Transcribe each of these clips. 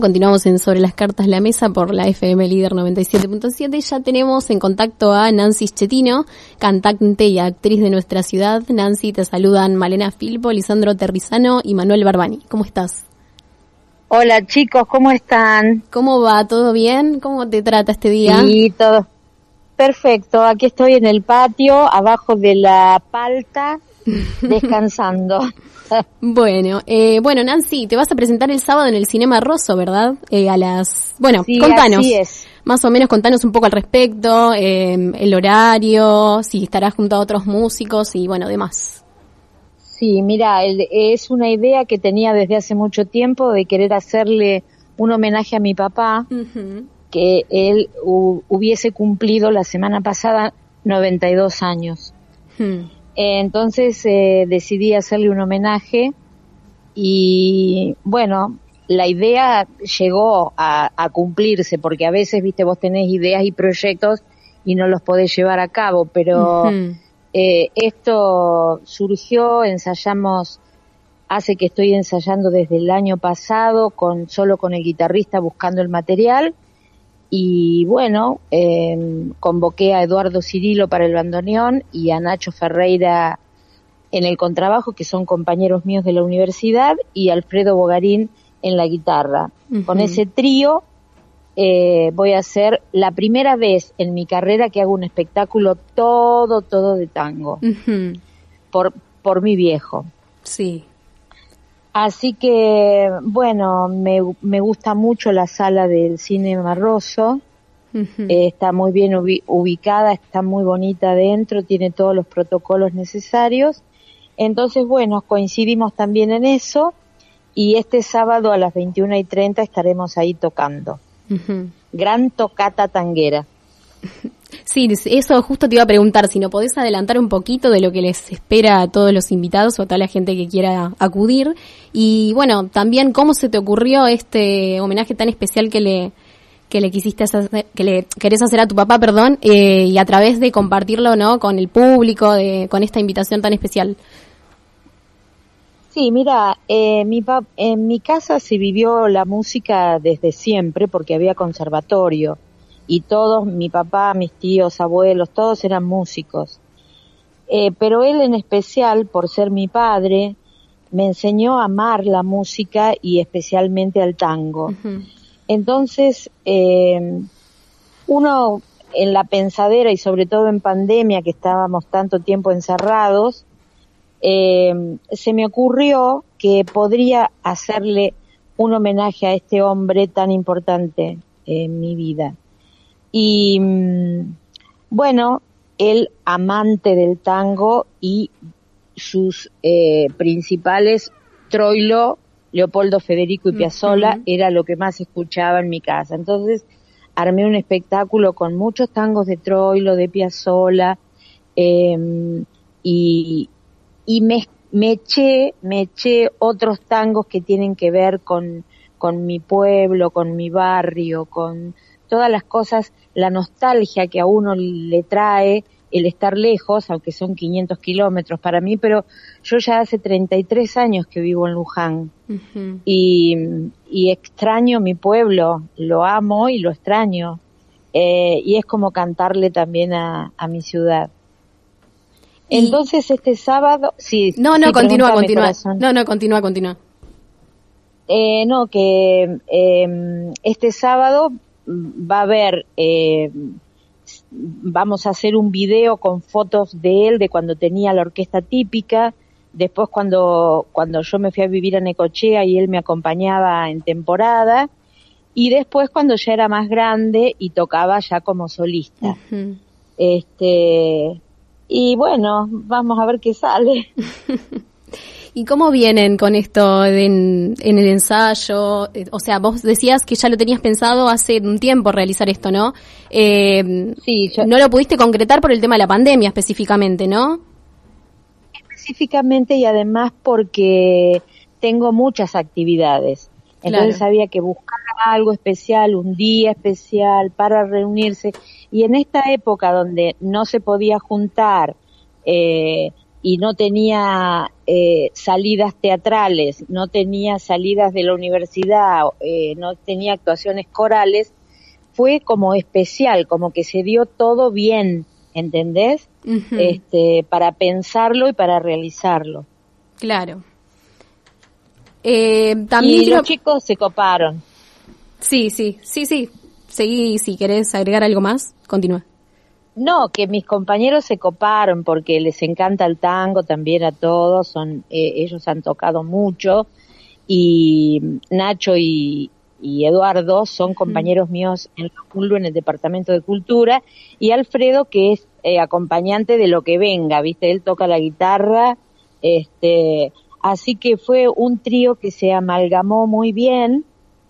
Continuamos en Sobre las Cartas la Mesa por la FM Líder 97.7 y ya tenemos en contacto a Nancy Schettino, cantante y actriz de nuestra ciudad. Nancy, te saludan Malena Filpo, Lisandro Terrizano y Manuel Barbani. ¿Cómo estás? Hola chicos, ¿cómo están? ¿Cómo va? ¿Todo bien? ¿Cómo te trata este día? Sí, todo perfecto. Aquí estoy en el patio, abajo de la palta, descansando. Bueno, Nancy, te vas a presentar el sábado en el Cinema Rosso, ¿verdad? Sí, contanos, así es. Más o menos contanos un poco al respecto, el horario, si estarás junto a otros músicos y bueno, demás. Sí, mira, es una idea que tenía desde hace mucho tiempo de querer hacerle un homenaje a mi papá, que él hubiese cumplido la semana pasada 92 años. Entonces decidí hacerle un homenaje y bueno, la idea llegó a cumplirse porque a veces, viste, vos tenés ideas y proyectos y no los podés llevar a cabo, pero esto surgió, hace que estoy ensayando desde el año pasado solo con el guitarrista buscando el material. Y bueno, convoqué a Eduardo Cirilo para el bandoneón y a Nacho Ferreira en el contrabajo, que son compañeros míos de la universidad, y Alfredo Bogarín en la guitarra. Con ese trío voy a hacer la primera vez en mi carrera que hago un espectáculo todo de tango, por mi viejo. Sí. Así que, bueno, me gusta mucho la sala del Cinema Rosso. Está muy bien ubicada, está muy bonita adentro, tiene todos los protocolos necesarios. Entonces, bueno, coincidimos también en eso y este sábado a las 21:30 estaremos ahí tocando. Gran tocata tanguera. Sí, eso justo te iba a preguntar, si no podés adelantar un poquito de lo que les espera a todos los invitados o a toda la gente que quiera acudir. Y bueno, también cómo se te ocurrió este homenaje tan especial que le querés hacer a tu papá, y a través de compartirlo, ¿no?, con el público, con esta invitación tan especial. Sí, mira, en mi casa se vivió la música desde siempre porque había conservatorio. Y todos, mi papá, mis tíos, abuelos, todos eran músicos. Pero él en especial, por ser mi padre, me enseñó a amar la música y especialmente al tango. Entonces, uno en la pensadera y sobre todo en pandemia, que estábamos tanto tiempo encerrados, se me ocurrió que podría hacerle un homenaje a este hombre tan importante en mi vida. Y bueno, él amante del tango y sus principales, Troilo, Leopoldo Federico y Piazzolla, era lo que más escuchaba en mi casa. Entonces armé un espectáculo con muchos tangos de Troilo, de Piazzolla, y me eché otros tangos que tienen que ver con mi pueblo, con mi barrio, con todas las cosas, la nostalgia que a uno le trae el estar lejos, aunque son 500 kilómetros para mí, pero yo ya hace 33 años que vivo en Luján y extraño mi pueblo, lo amo y lo extraño, y es como cantarle también a mi ciudad. Entonces este sábado, sí. Continúa. Continúa, este sábado va a haber, vamos a hacer un video con fotos de él, de cuando tenía la orquesta típica, después cuando yo me fui a vivir a Necochea y él me acompañaba en temporada, y después cuando ya era más grande y tocaba ya como solista. Y bueno, vamos a ver qué sale. ¿Y cómo vienen con esto en el ensayo? O sea, vos decías que ya lo tenías pensado hace un tiempo realizar esto, ¿no? Sí. No lo pudiste concretar por el tema de la pandemia específicamente, ¿no? Específicamente y además porque tengo muchas actividades. Entonces había que buscar algo especial, un día especial para reunirse. Y en esta época donde no se podía juntar y no tenía salidas teatrales, no tenía salidas de la universidad, no tenía actuaciones corales, fue como especial, como que se dio todo bien, ¿entendés? Para pensarlo y para realizarlo. Claro. También los chicos se coparon. Sí. Seguí, si querés agregar algo más, continúa. No, que mis compañeros se coparon porque les encanta el tango también a todos, ellos han tocado mucho, y Nacho y Eduardo son compañeros míos en la UNLU, en el Departamento de Cultura, y Alfredo, que es acompañante de lo que venga, ¿viste? Él toca la guitarra, así que fue un trío que se amalgamó muy bien,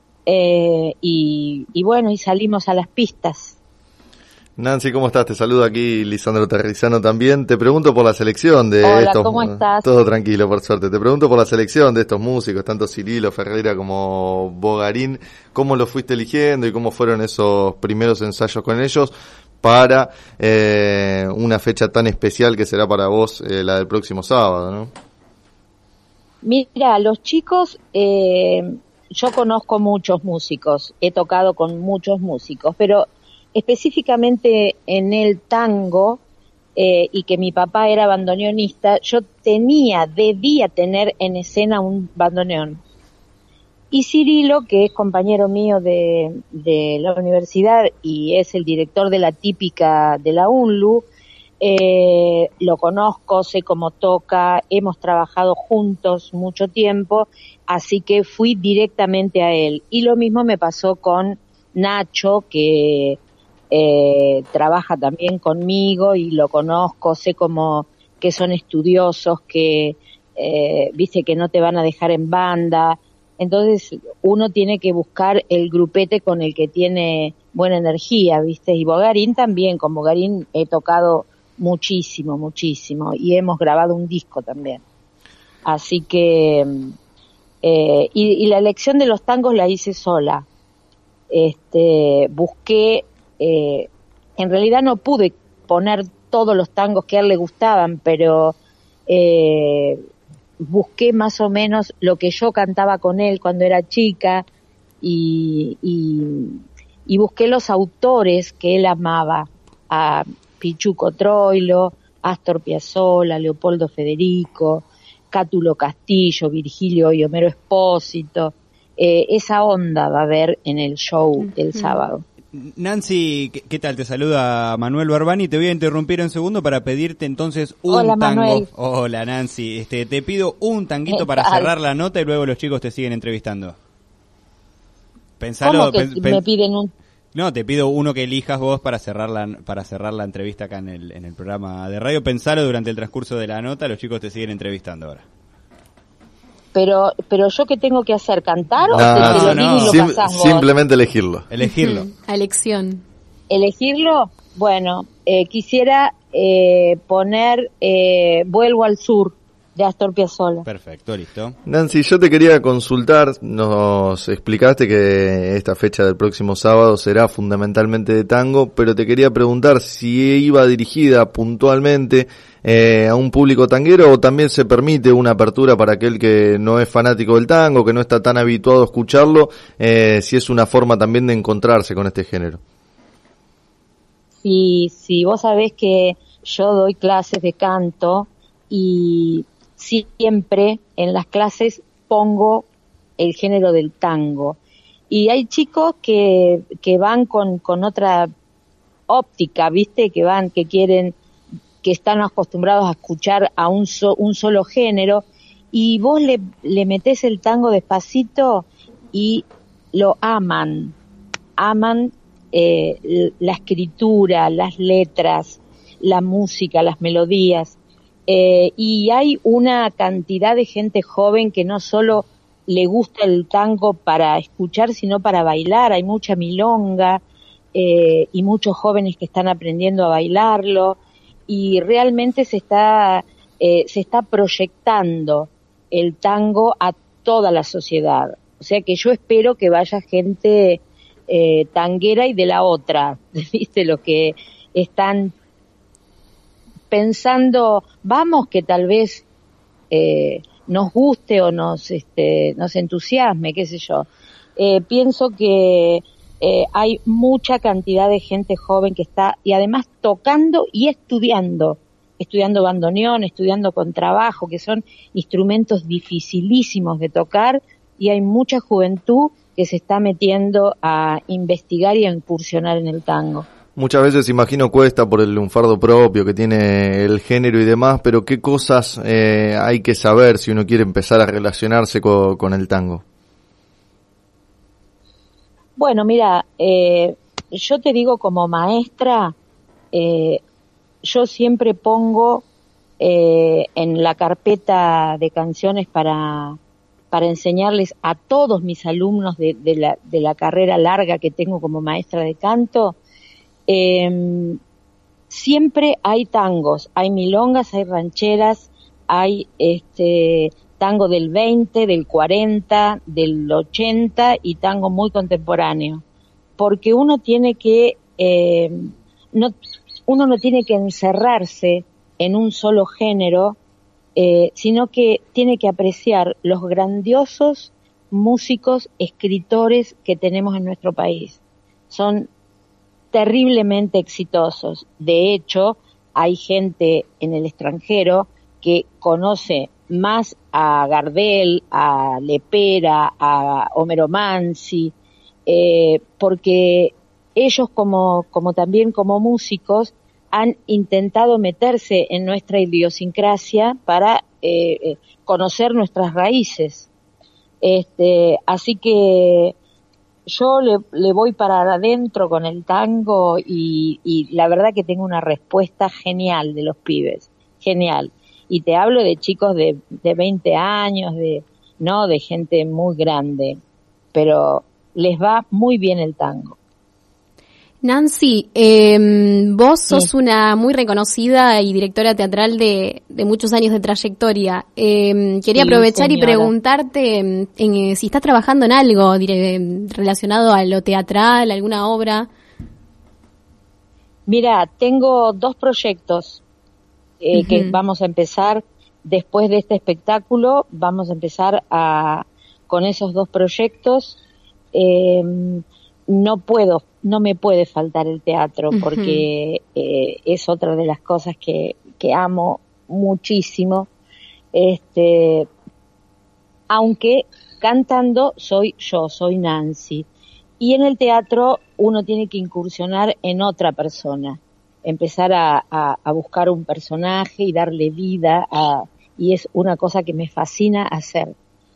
y bueno, y salimos a las pistas. Nancy, ¿cómo estás? Te saludo aquí, Lisandro Terrizano también. Te pregunto por la selección de estos... ¿Cómo estás? Todo tranquilo, por suerte. Te pregunto por la selección de estos músicos, tanto Cirilo Ferreira como Bogarín. ¿Cómo los fuiste eligiendo y cómo fueron esos primeros ensayos con ellos para una fecha tan especial que será para vos la del próximo sábado, ¿no? Mira, los chicos... yo conozco muchos músicos, he tocado con muchos músicos, pero específicamente en el tango, y que mi papá era bandoneonista, yo debía tener en escena un bandoneón. Y Cirilo, que es compañero mío de la universidad y es el director de la típica de la UNLU, lo conozco, sé cómo toca, hemos trabajado juntos mucho tiempo, así que fui directamente a él. Y lo mismo me pasó con Nacho, que trabaja también conmigo y lo conozco, sé cómo que son estudiosos, que viste que no te van a dejar en banda. Entonces uno tiene que buscar el grupete con el que tiene buena energía, viste. Y Bogarín también, con Bogarín he tocado muchísimo, y hemos grabado un disco también. Así que y la elección de los tangos la hice sola. Busqué, en realidad no pude poner todos los tangos que a él le gustaban, pero busqué más o menos lo que yo cantaba con él cuando era chica, y busqué los autores que él amaba, a Pichuco Troilo, Astor Piazzolla, Leopoldo Federico, Cátulo Castillo, Virgilio y Homero Espósito. Esa onda va a haber en el show del sábado. Nancy, ¿qué tal? Te saluda Manuel Barbani. Te voy a interrumpir un segundo para pedirte entonces un Hola, tango. Manuel. Hola, Nancy. Te pido un tanguito para cerrar la nota y luego los chicos te siguen entrevistando. Pensalo. ¿Cómo que me piden un...? No, te pido uno que elijas vos para cerrar la entrevista acá en el programa de radio. Pensalo durante el transcurso de la nota, los chicos te siguen entrevistando ahora. Pero yo qué tengo que hacer, ¿cantar o no, te lo digo y lo pasás vos? Simplemente elegirlo. A elección. ¿Elegirlo? Bueno, quisiera poner Vuelvo al Sur, de Astor Piazzolla. Perfecto, listo. Nancy, yo te quería consultar, nos explicaste que esta fecha del próximo sábado será fundamentalmente de tango, pero te quería preguntar si iba dirigida puntualmente a un público tanguero o también se permite una apertura para aquel que no es fanático del tango, que no está tan habituado a escucharlo, si es una forma también de encontrarse con este género. Sí, vos sabés que yo doy clases de canto y siempre en las clases pongo el género del tango. Y hay chicos que van con otra óptica, ¿viste? Que quieren, que están acostumbrados a escuchar a un solo género, y vos le metés el tango despacito y lo aman la escritura, las letras, la música, las melodías. Y hay una cantidad de gente joven que no solo le gusta el tango para escuchar, sino para bailar. Hay mucha milonga y muchos jóvenes que están aprendiendo a bailarlo, y realmente se está proyectando el tango a toda la sociedad. O sea que yo espero que vaya gente tanguera y de la otra, ¿viste? Los que están pensando, vamos, que tal vez nos guste o nos entusiasme, qué sé yo. Pienso que hay mucha cantidad de gente joven que está, y además tocando y estudiando bandoneón, estudiando contrabajo, que son instrumentos dificilísimos de tocar, y hay mucha juventud que se está metiendo a investigar y a incursionar en el tango. Muchas veces, imagino, cuesta por el lunfardo propio que tiene el género y demás, pero ¿qué cosas hay que saber si uno quiere empezar a relacionarse con el tango? Bueno, mira, yo te digo como maestra, yo siempre pongo en la carpeta de canciones para enseñarles a todos mis alumnos de la carrera larga que tengo como maestra de canto. Siempre hay tangos, hay milongas, hay rancheras, hay tango del 20, del 40, del 80 y tango muy contemporáneo, porque uno tiene que uno no tiene que encerrarse en un solo género, sino que tiene que apreciar los grandiosos músicos, escritores que tenemos en nuestro país. Son terriblemente exitosos. De hecho, hay gente en el extranjero que conoce más a Gardel, a Lepera, a Homero Manzi, porque ellos como también como músicos han intentado meterse en nuestra idiosincrasia para conocer nuestras raíces. Así que yo le voy para adentro con el tango y la verdad que tengo una respuesta genial de los pibes, genial. Y te hablo de chicos de 20 años, de gente muy grande, pero les va muy bien el tango. Nancy, vos sos una muy reconocida y directora teatral de muchos años de trayectoria. Quería aprovechar señora. Y preguntarte si estás trabajando en algo relacionado a lo teatral, alguna obra. Mira, tengo 2 proyectos que vamos a empezar después de este espectáculo. Vamos a empezar con esos 2 proyectos. No me puede faltar el teatro porque es otra de las cosas que amo muchísimo. Aunque cantando soy Nancy. Y en el teatro uno tiene que incursionar en otra persona, empezar a buscar un personaje y darle vida y es una cosa que me fascina hacer.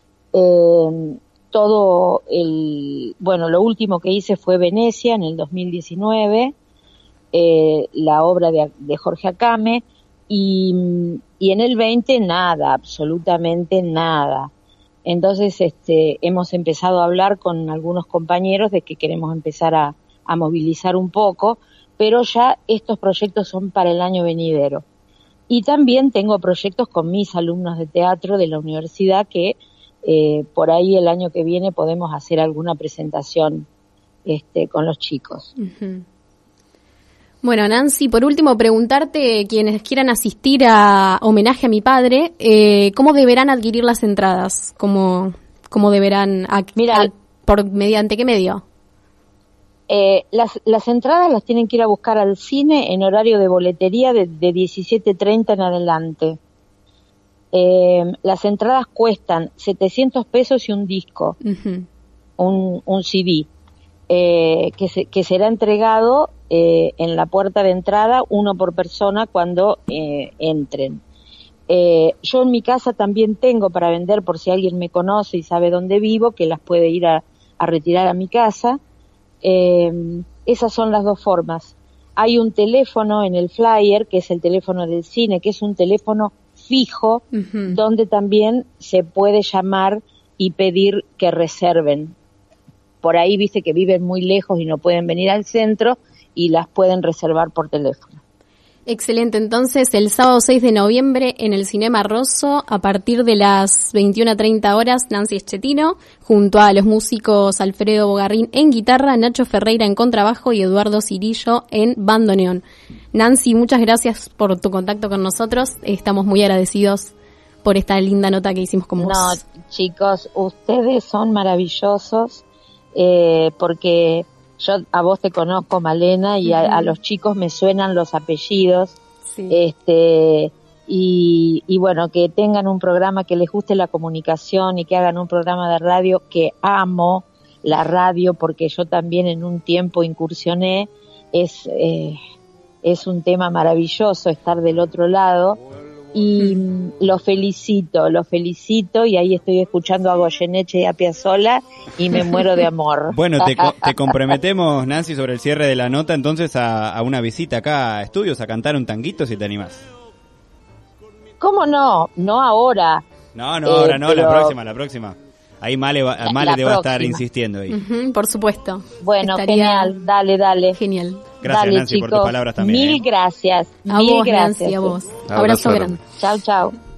Lo último que hice fue Venecia en el 2019, la obra de Jorge Akame, y en el 20 nada, absolutamente nada. Entonces hemos empezado a hablar con algunos compañeros de que queremos empezar a movilizar un poco, pero ya estos proyectos son para el año venidero. Y también tengo proyectos con mis alumnos de teatro de la universidad que por ahí el año que viene podemos hacer alguna presentación con los chicos. Uh-huh. Bueno, Nancy, por último preguntarte, quienes quieran asistir a Homenaje a mi padre, ¿cómo deberán adquirir las entradas? ¿Cómo deberán mediante qué medio? Las entradas las tienen que ir a buscar al cine en horario de boletería de 17:30 en adelante. Las entradas cuestan 700 pesos y un disco, un CD, que será entregado en la puerta de entrada, uno por persona cuando entren. Yo en mi casa también tengo para vender, por si alguien me conoce y sabe dónde vivo, que las puede ir a retirar a mi casa. Esas son las 2 formas. Hay un teléfono en el flyer, que es el teléfono del cine, que es un teléfono fijo, donde también se puede llamar y pedir que reserven. Por ahí viste que viven muy lejos y no pueden venir al centro y las pueden reservar por teléfono. Excelente, entonces el sábado 6 de noviembre en el Cinema Rosso, a partir de las 21:30 horas, Nancy Schettino, junto a los músicos Alfredo Bogarrín en guitarra, Nacho Ferreira en contrabajo y Eduardo Cirillo en bandoneón. Nancy, muchas gracias por tu contacto con nosotros, estamos muy agradecidos por esta linda nota que hicimos con vos. No, chicos, ustedes son maravillosos, porque yo a vos te conozco, Malena, y a los chicos me suenan los apellidos. Sí. Y bueno, que tengan un programa que les guste la comunicación y que hagan un programa de radio, que amo la radio porque yo también en un tiempo incursioné. Es un tema maravilloso estar del otro lado. Y los felicito, y ahí estoy escuchando a Goyeneche y a Piazzolla y me muero de amor. Bueno, te comprometemos, Nancy, sobre el cierre de la nota, entonces a una visita acá a estudios, a cantar un tanguito, si te animás. ¿Cómo no? No ahora. No, ahora no, pero la próxima. Ahí Male va a estar insistiendo ahí. Por supuesto. Bueno, genial, dale. Genial. Gracias, dale, Nancy, chicos, por tus palabras también. Mil gracias. A vos, Nancy, a vos. Abrazo grande. Chau.